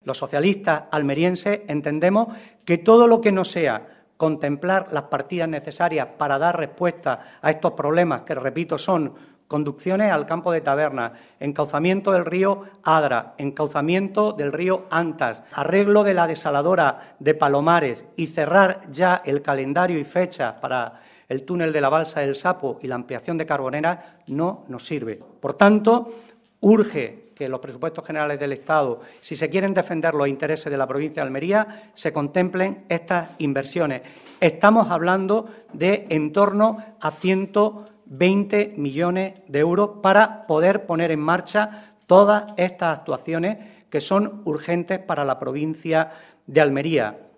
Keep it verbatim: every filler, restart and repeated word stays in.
Los socialistas almerienses entendemos que todo lo que no sea contemplar las partidas necesarias para dar respuesta a estos problemas, que, repito, son conducciones al campo de Taberna, encauzamiento del río Adra, encauzamiento del río Antas, arreglo de la desaladora de Palomares y cerrar ya el calendario y fecha para el túnel de la Balsa del Sapo y la ampliación de Carbonera, no nos sirve. Por tanto, urge que los presupuestos generales del Estado, si se quieren defender los intereses de la provincia de Almería, se contemplen estas inversiones. Estamos hablando de en torno a ciento veinte millones de euros para poder poner en marcha todas estas actuaciones que son urgentes para la provincia de Almería.